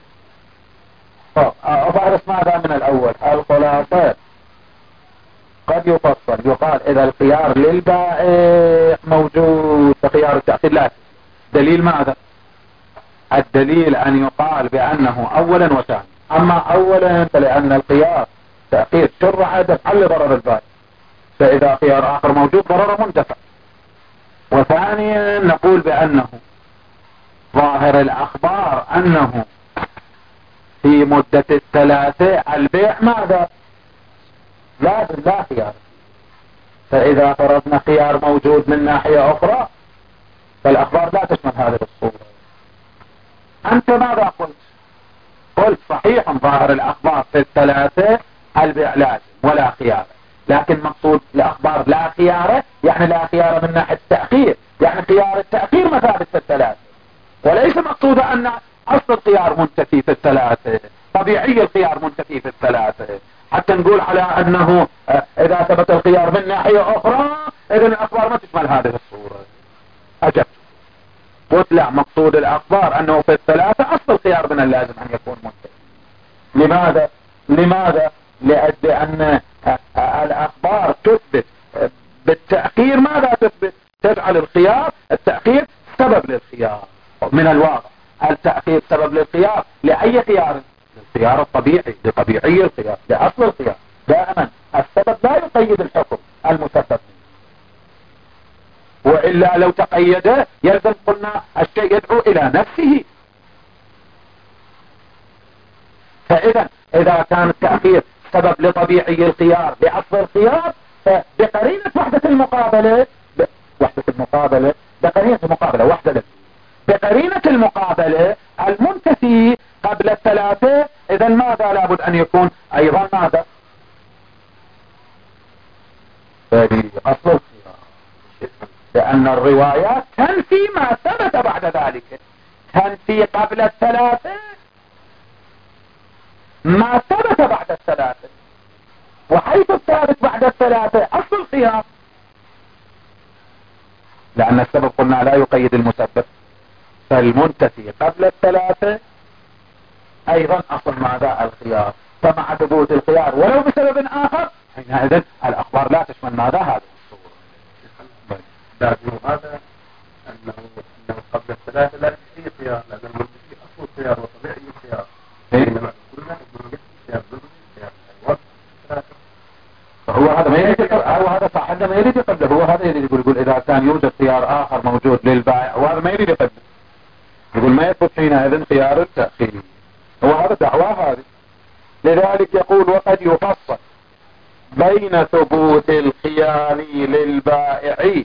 أفهرس ماذا من الأول؟ الخلاصات قد يفصل، يقال إذا الخيار للبائع موجود فخيار التأخير لا. دليل ماذا؟ الدليل أن يقال بأنه أولا وثانيا. أما أولا فلأن الخيار تأخير شرع دفعا لضرر البائع، فإذا خيار آخر موجود ضرر منتفع. وثانيا نقول بأنه ظاهر الأخبار أنه في مدة الثلاثة البيع ماذا؟ لا لا خيار. فإذا فرضنا خيار موجود من ناحية أخرى فالأخبار لا تشمل هذه الصورة. أنت ماذا قلت؟ قلت صحيح ظاهر الأخبار في الثلاثة البيع لازم ولا خيار، لكن مقصود الأخبار لا خيار يعني لا خيار من ناحية التأخير، يعني خيار التأخير مثابت في الثلاثة، وليس مقصود أن أصل الخيار منتفي في الثلاثة. طبيعي الخيار منتفي في الثلاثة، حتى نقول على أنه إذا ثبت الخيار من ناحية أخرى إذن الأخبار ما تشمل هذه الصورة. أجبت قلت لا، مقصود الأخبار أنه في الثلاثة أصل الخيار من اللازم أن يكون منتفي. لماذا؟ لماذا؟ لأن الأخبار تثبت بالتأخير ماذا تثبت؟ تجعل الخيار التأخير سبب للخيار. من الواضح التأخير سبب للخيار لأي خيار؟ للخيار الطبيعي، لطبيعي الخيار، لأصل الخيار. دائما السبب لا يقيد الحكم المسبب، وإلا لو تقيده يلزم قلنا الشيء يدعو إلى نفسه. فإذا إذا كان التأخير سبب لطبيعي الخيار لأصل الخيار فبقرينة وحدة المقابلة ب... وحدة المقابلة بقرينة المقابلة وحدة بقرينة المقابلة المنتفي قبل الثلاثة، إذا ماذا لابد أن يكون أيضا ماذا؟ أصل الخيار، لأن الروايات تنفي ما ثبت بعد ذلك، تنفي قبل الثلاثة ما ثبت بعد الثلاثة، وحيث الثابت بعد الثلاثة أصل الخيار، لأن السبب قلنا لا يقيد المسبب، فالمنتفي قبل الثلاثة أيضا أصل ماذا؟ الخيار. فمع ثبوت الخيار ولو بسبب آخر حينئذ الأخبار لا تشمل ماذا؟ هذه الصورة. لكن هذا أنه أنه قبل الثلاثة لا يكفي خيار، لأن المنتفي أصل الخيار وطبيعي الخيار. إنما قلنا أنه يكفي خيار ضمن الخيار. فهو هذا ما يريد، هو هذا صاحبنا ما يريد يقبله، هو هذا يريد يقول يقول إذا كان يوجد خيار آخر موجود للبائع، وهذا ما يريد يقبله، يقول ما يثبت حينئذ خيار التأخير. هو هذا دعواه هذه. لذلك يقول وقد يفصل بين ثبوت الخيار للبائع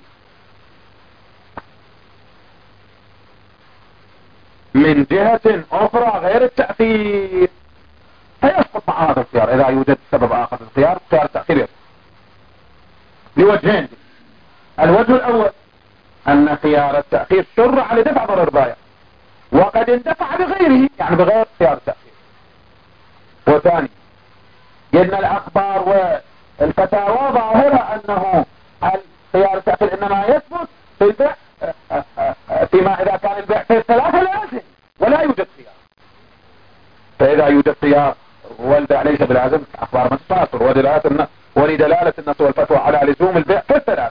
من جهة أخرى غير التأخير، فيسقط مع هذا الخيار إذا يوجد سبب آخر للخيار، خيار التأخير يسقط لوجهين. الوجه الأول أن خيار التأخير شرع لدفع ضرر البائع وقد اندفع بغيره، يعني بغير خيار التأخير. وثاني إن الأخبار والفتاوى ظاهرة أنه خيار التأخير إنما يثبت في البيع فيما إذا كان البيع في الثلاثة لازم ولا يوجد خيار. فإذا يوجد خيار والبيع ليس بلازم أخبار من تفاصل ودلالة ولدلالة النص والفتوى على لزوم البيع في الثلاثة،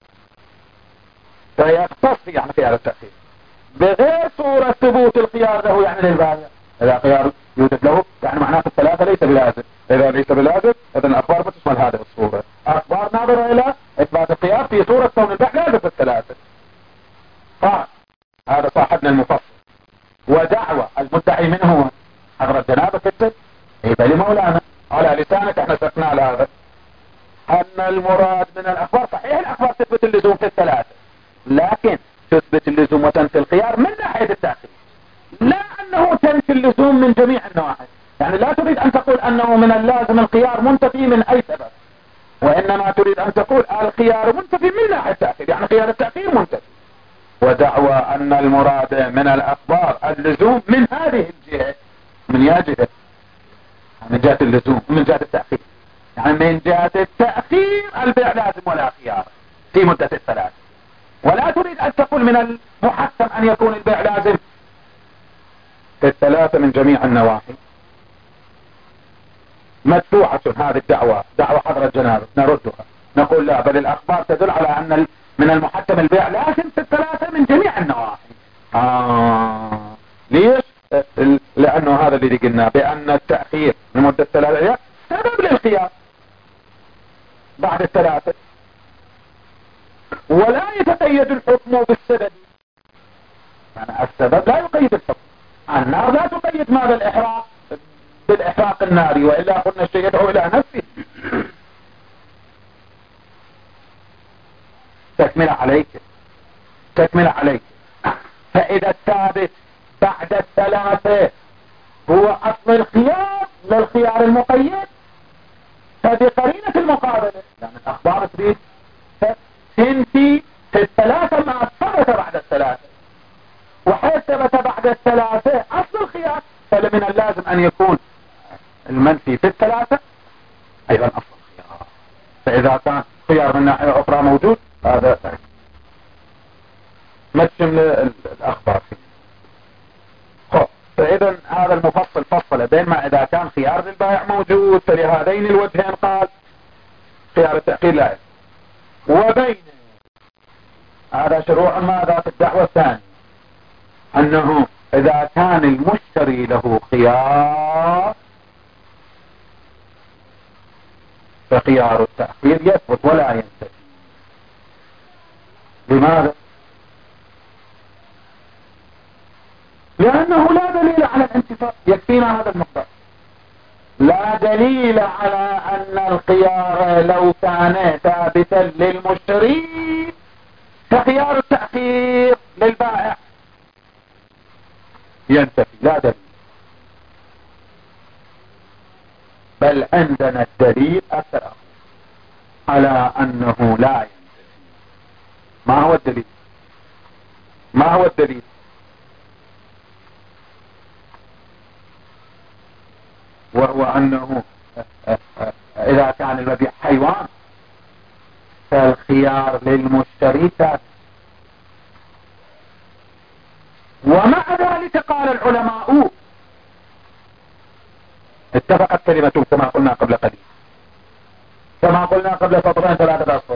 فيختص يعني خيار التأخير بغير صورة ثبوت الخيار له يعني للبائع. إذا خيار يوجد له، يعني معناه في الثلاثة ليس بلازم. إذا ليس بلازم إذا الأخبار بتشمل هذه الصورة، أخبار ناظرة إلى إثبات القياس في صورة كون البيع لازم في الثلاثة. قال هذا صاحبنا المفصل. ودعوى المدعي منه حضرة جنابه كتب إيه لمولانا على لسانك احنا سقنا على هذا أن المراد من الأخبار، صحيح الأخبار تثبت اللزوم في الثلاثة، لكن تثبت اللزوم وتنفي الخيار من ناحية التأخير، لا أنه تنفي اللزوم من جميع النواحي. يعني لا تريد أن تقول أنه من اللازم الخيار منتفي من أي سبب، وإنما تريد أن تقول الخيار منتفي من ناحية التأخير، يعني خيار التأخير منتفي. ودعوى أن المراد من الأخبار اللزوم من هذه الجهة، من جهة من جهة اللزوم من جهة التأخير، يعني من جهة التأخير البيع لازم ولا خيار في مدة الثلاث. ولا تريد أن تقول من المحتم أن يكون البيع لازم في الثلاثة من جميع النواحي. مدفوعة هذه الدعوة، دعوة حضرة جنابه، نردها نقول لا، بل الأخبار تدل على أن من المحتم البيع لازم في الثلاثة من جميع النواحي. آه. ليش؟ لأنه هذا الذي قلنا بأن التأخير لمدة ثلاثة أيام سبب للخيار بعد الثلاثة، ولا يتقيد الحكم بالسبب، يعني السبب لا يقيد الحكم. النار لا تقيد ماذا الإحراق بالإحراق الناري، وإلا قلنا الشيء يدعو إلى نفسه. تكمل عليك تكمل عليك فإذا الثابت بعد الثلاثة هو أصل الخيار للخيار المقيد، فبقرينة المقابلة يعني الأخبار تريد تنفي في الثلاثة ما ثبت بعد الثلاثة، وحيث ثبت بعد الثلاثة أصل الخيار، فلمن اللازم أن يكون المنفي في الثلاثة أيضا أصل الخيار. فإذا كان خيار من ناحية أخرى موجود هذا ما تشمل الأخبار فيه. خب فإذا هذا المفصل فصل بين ما إذا كان خيار للبائع موجود فلهذين الوجهين قال خيار التأخير لا، وبين هذا شروع ماذا في الدعوة الثانية أنه إذا كان المشتري له خيار فخيار التأخير يثبت ولا ينتهي. لماذا؟ لأنه لا دليل على الانتفاع، يكفينا هذا المقدار. لا دليل على أن الخيار لو كان ثابتا للمشتري فخيار التأخير للبائع ينتفي، لا دليل. بل عندنا الدليل أكثر على أنه لا ينتفي. ما هو الدليل؟ ما هو الدليل؟ وهو أنه إذا كان المبيع حيوان فالخيار للمشتري ثابت. ومع ذلك قال العلماء اتفقت كلمتهم كما قلنا قبل قليل، كما قلنا قبل سطرين ثلاثة أسطر،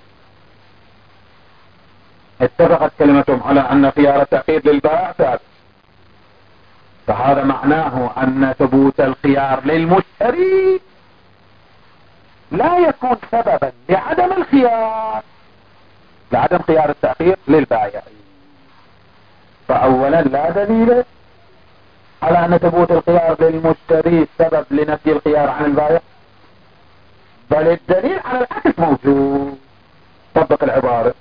اتفقت كلمتهم على أن خيار التأخير للبائع ثابت. فهذا معناه أن ثبوت الخيار للمشتري لا يكون سببا لعدم الخيار لعدم خيار التأخير للبائع. فأولا لا دليل على أن ثبوت الخيار للمشتري سبب لنفي الخيار عن البائع، بل الدليل على العكس موجود. طبق العبارة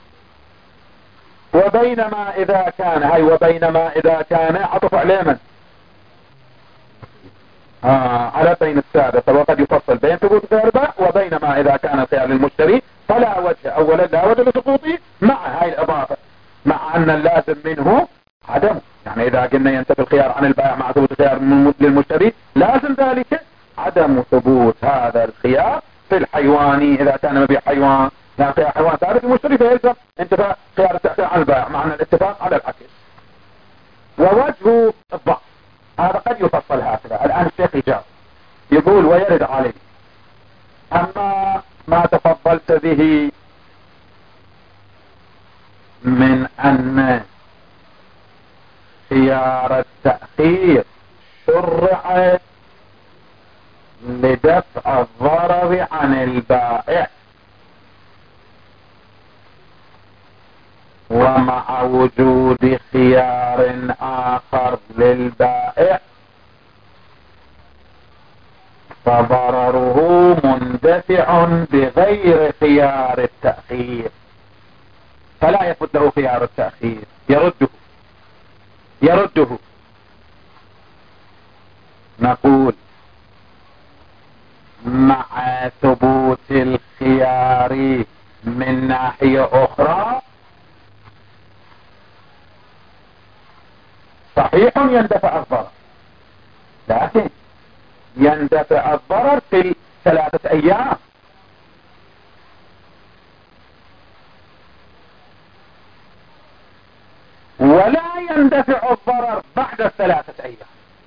وبينما إذا كان هاي وبينما إذا كان عطف عليه من آه على بين السادسة، وقد يفصل بين ثبوت خيار البائع وبينما إذا كان الخيار للمشتري فلا وجه. أولا لا وجه لسقوطه مع هاي الإضافة، مع أن اللازم منه عدمه. يعني إذا قلنا ينتفي الخيار عن البائع مع ثبوت الخيار للمشتري لازم ذلك عدم ثبوت هذا الخيار في الحيواني. إذا كان مبيع حيوان يعني خيار حيوان ثابت المشتري فيلزم انتفاء خيار التأخير عن البائع، معنى الاتفاق على العكس. ووجه الضعف هذا قد يفصل هكذا. الآن الشيخ يجاب يقول ويرد عليه أما ما تفضلت به من أن خيار التأخير شرعت لدفع الضرر عن البائع، ومع وجود خيار آخر للبائع فضرره مندفع بغير خيار التأخير، فلا يفوت له خيار التأخير، يرده يرده نقول مع ثبوت الخيار من ناحية أخرى صحيح يندفع الضرر، لكن يندفع الضرر في ثلاثة أيام، ولا يندفع الضرر بعد الثلاثة أيام.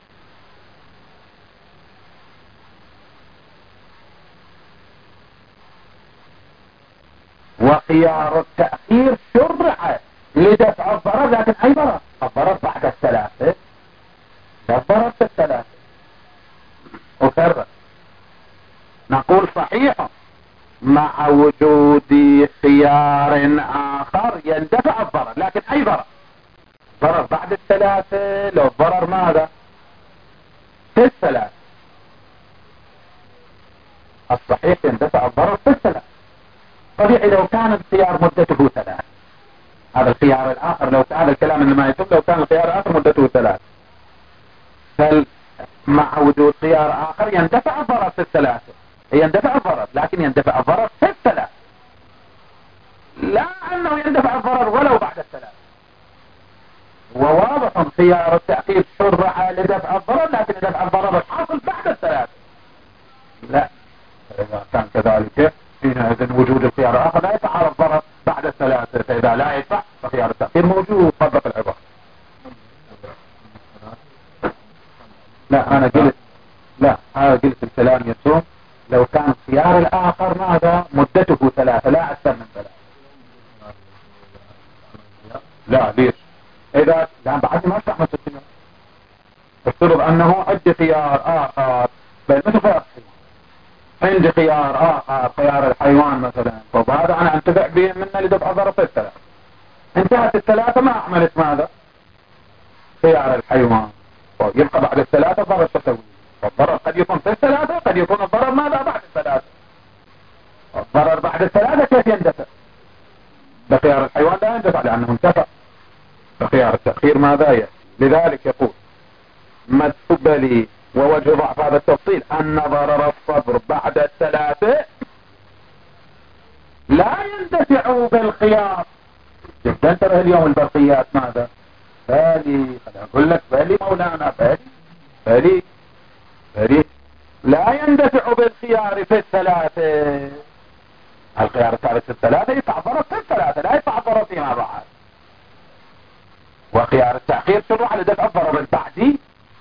وخيار التأخير شرع لدفع الضرر، لكن أي ضرر؟ الضرر بعد الثلاثة، لا الضرر في الثلاثة. أكرر نقول صحيح مع وجود خيار آخر يندفع الضرر، لكن أي ضرر؟ ضرر بعد الثلاثة، لو الضرر ماذا؟ في الثلاثة. الصحيح يندفع الضرر في الثلاثة. طبيعي لو كان الخيار مدته ثلاث، هذا الخيار الآخر، لو هذا الكلام إنما يتم لو كان الخيار الآخر مدته ثلاث، فمع وجود خيار آخر يندفع الضرر في الثلاثة، يندفع الضرر، لكن يندفع الضرر في الثلاث، لا أنه يندفع الضرر ولو بعد الثلاث. وواضح خيار التأخير شرع لدفع الضرر، لكن دفع الضرر الحاصل بعد الثلاث لا. إذا كان كذلك حينئذ وجود الخيار الآخر لا يفعل الضرر بعد الثلاثة، فإذا لا يدفع فخيار التأخير موجود. طبق العبارة. لا أنا قلت لا أنا قلت الكلام يسوم لو كان الخيار الآخر ماذا مدته ثلاثة لا أكثر من ثلاثة. لا ليش؟ إذا لأن بعد ما استعمل الخيار افترض أنه عندي خيار آخر بل مثل خيار عندي خيار آخر خيار الحيوان مثلا، فهذا أنا أنتفع به منه لدفع ضرر في الثلاثة. انتهت الثلاثة ما عملت ماذا؟ خيار الحيوان، يبقى بعد الثلاثة ضرر تسوي. الضرر قد يكون في الثلاثة، قد يكون الضرر ماذا بعد الثلاثة. الضرر بعد الثلاثة كيف يندفع؟ بخيار الحيوان لا يندفع لأنه انتفع. بخيار التأخير ماذا يأتي؟ لذلك يقول مكتوب لي ووجه ضعف هذا التفصيل أن ضرر الصبر بعد الثلاثة لا يندفع بالخيار. تنتبه اليوم البرقيات ماذا؟ بالي أقول لك بالي مولانا بالي بالي بالي لا يندفع بالخيار في الثلاثة. الخيار الثالث في الثلاثة يتعذر في الثلاثة لا يتعذر فيما بعد. وخيار التأخير شرع لدفع الضرر البعدي.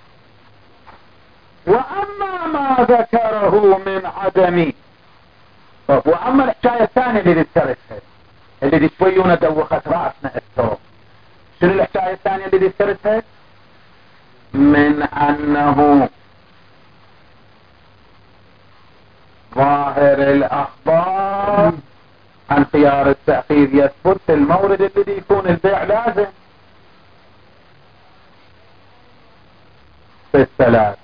وأما ما ذكره من عدم، طب وأما الحكاية الثانية اللي ذكرتها اللي دي شويونا دوخت رأسنا الثوب، شنو الحكاية الثانية اللي ذكرتها؟ من أنه ظاهر الأخبار عن خيار التأخير يثبت في المورد الذي يكون البيع لازم في الثلاث،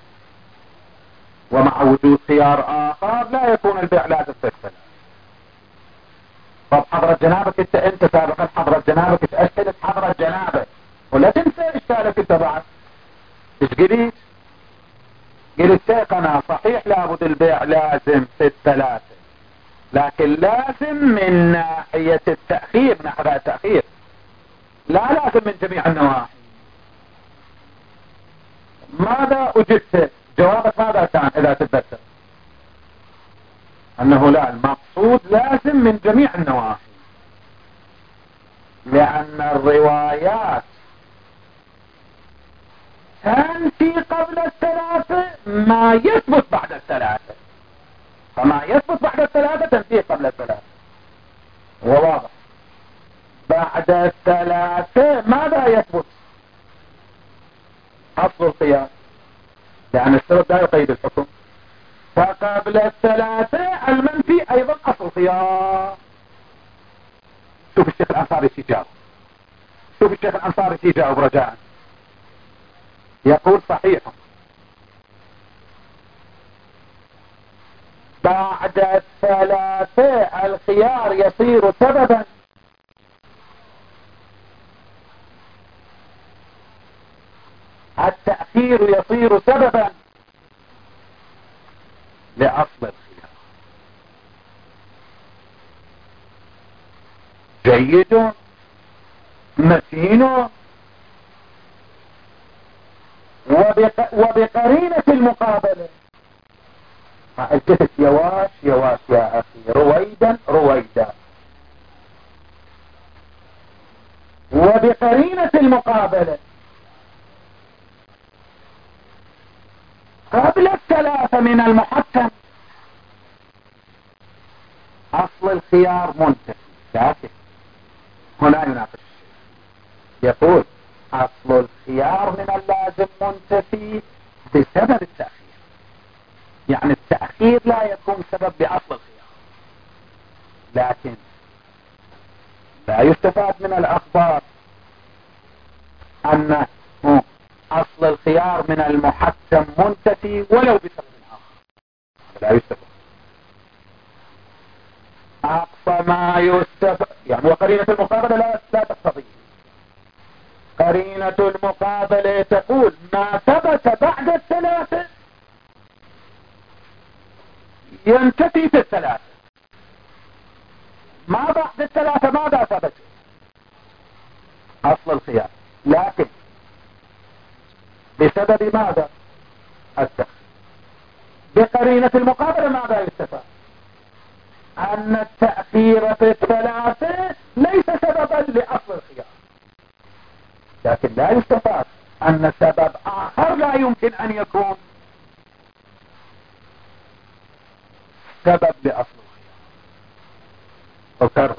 ومع وجود خيار آخر لا يكون البيع لازم في الثلاث. طب حضرة جنابك انت انت سابقا حضرة جنابك تأشكلت حضرة جنابك ولا تنسى اشكالك انت بعد ايش قلت؟ قلت سيقنا صحيح لابد البيع لازم في الثلاثة، لكن لازم من ناحية التأخير، من ناحية التأخير لا لازم من جميع النواحي. ماذا أجبت؟ جوابك ماذا كان إذا تتذكر؟ أنه لا، المقصود لازم من جميع النواحي، لأن الروايات تنفي قبل الثلاثة ما يثبت بعد الثلاثة، فما يثبت بعد الثلاثة تنفيه قبل الثلاثة. وواضح بعد الثلاثة ماذا يثبت؟ أصل القياس لأن السبب لا يقيد الحكم. فقبل الثلاثة المنفي أيضا أصل خيار. شوف الشيخ الأنصاري شي جاوب، شوف الشيخ الأنصاري شي جاوب رجاء. يقول صحيح بعد الثلاثة الخيار يصير سببا، التأخير يصير سببا لأصل الخيار. جيد متين وبق... وبقرينة المقابلة. التفت يواش يواش يا أخي، رويدا رويدا. وبقرينة المقابلة قبل الثلاثة من المحكم أصل الخيار منتفي. لكن هنا يناقش يقول أصل الخيار من اللازم منتفي بسبب التأخير، يعني التأخير لا يكون سبب بأصل الخيار. لكن لا يستفاد من الأخبار أن أصل الخيار من المحكم منتفي ولو بسبب آخر، لا يستفاد. أقصى ما يستفاد يعني، وقرينة المقابلة لا, لا تقتضي. قرينة المقابلة تقول ما ثبت بعد الثلاثة ينتفي في الثلاثة، ما بعد الثلاثة ماذا ثبت؟ أصل الخيار. لكن بسبب ماذا؟ التأخير. بقرينة المقابلة ماذا يستفاد؟ أن التأخير في الثلاثة ليس سببا لأصل الخيار. لكن لا يستفاد أن سبب آخر لا يمكن أن يكون سبب لأصل الخيار.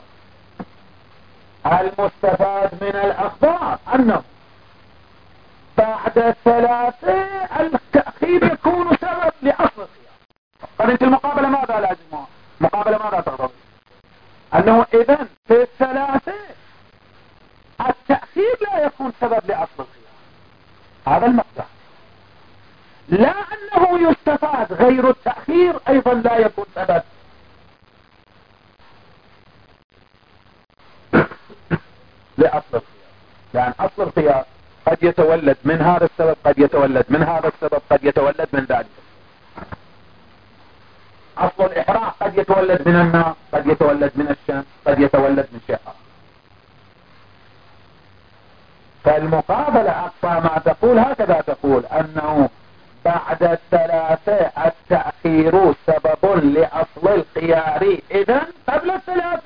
المستفاد من الأخبار أنه بعد الثلاثة التأخير يكون سبب لأصل الخيار. قرينة المقابلة ماذا لازمها؟ مقابلة ماذا تقتضي؟ أنه إذن في الثلاثة التأخير لا يكون سبب لأصل الخيار. هذا المقدار. لا أنه يستفاد غير التأخير أيضا لا يكون سبب. لأصل الخيار، لأن أصل الخيار قد يتولد من هذا السبب، قد يتولد من هذا السبب، قد يتولد من ذلك. أصل الإحراق قد يتولد من النار، قد يتولد من الشمس، قد يتولد من شيء آخر. فالمقابلة أقصى ما تقول هكذا، تقول أنه بعد الثلاثة التأخير سبب لأصل الخيار. إذن قبل الثلاثة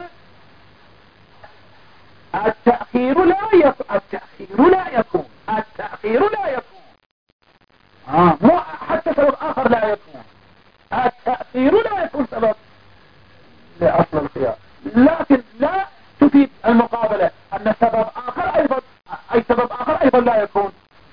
التأخير لا يكون، التأخير لا يكون، التأخير لا يكون آه. مو حتى سبب آخر لا يكون، التأخير لا يكون سبب لأصل الخيار. لكن لا تفيد المقابلة أن سبب آخر أيضا، أي سبب آخر أيضا لا يكون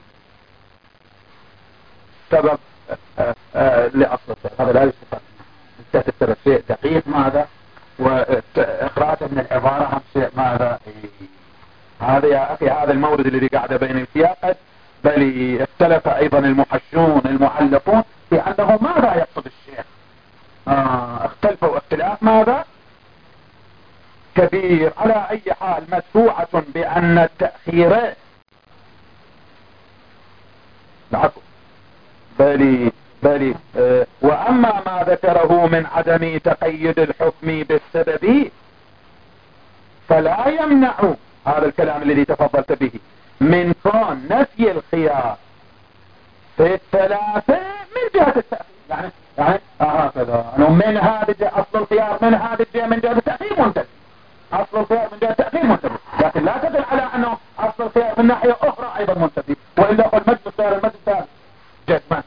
سبب آآ آآ لأصل الخيار. هذا لا يستفاد. انت تترك شيء دقيق ماذا، وإقراءة من العبارة هم شيء ماذا. هذا يا أخي هذا المورد الذي قاعد بين السياقات، بل اختلف أيضا المحشون المعلقون في أنه ماذا يقصد الشيخ. آه اختلفوا اختلاف ماذا كبير. على أي حال مدفوعة بأن التأخير العفو بل بل آه وأما ما ذكره من عدم تقيد الحكم بالسبب فلا يمنع هذا الكلام الذي تفضلت به من كون نفي الخيار في الثلاثة من جهة التأخير. يعني يعني هكذا أنه من هذا أصل الخيار من هذا الجهة من جهة التأخير منتفي، أصل الخيار من جهة التأخير منتفي، لكن لا تدل على أنه أصل الخيار من ناحية أخرى أيضا منتفي. وإلا قل مجلس صار المجلس صار جسما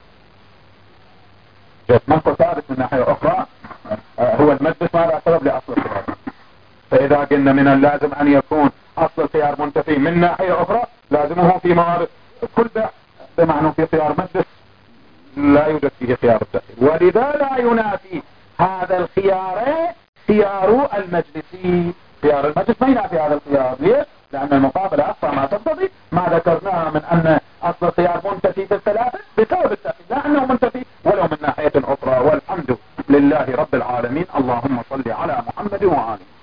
جسما ثابت من ناحية أخرى. هو المجلس ماذا سبب لأصل الخيار. فإذا قلنا من اللازم أن يكون أصل الخيار منتفي من ناحية أخرى، لازمه في موارد كل بمعنى في خيار مجلس لا يوجد فيه خيار التأخير، ولذا لا ينافي هذا الخيار خيار المجلسي. خيار المجلس ما ينافي هذا الخيار. ليش؟ لأن المقابلة أصلا ما تقتضي ما ذكرناها من أن أصل الخيار منتفي في الثلاثة بسبب التأخير، لا أنه منتفي ولو من ناحية أخرى. والحمد لله رب العالمين. اللهم صل على محمد وآله.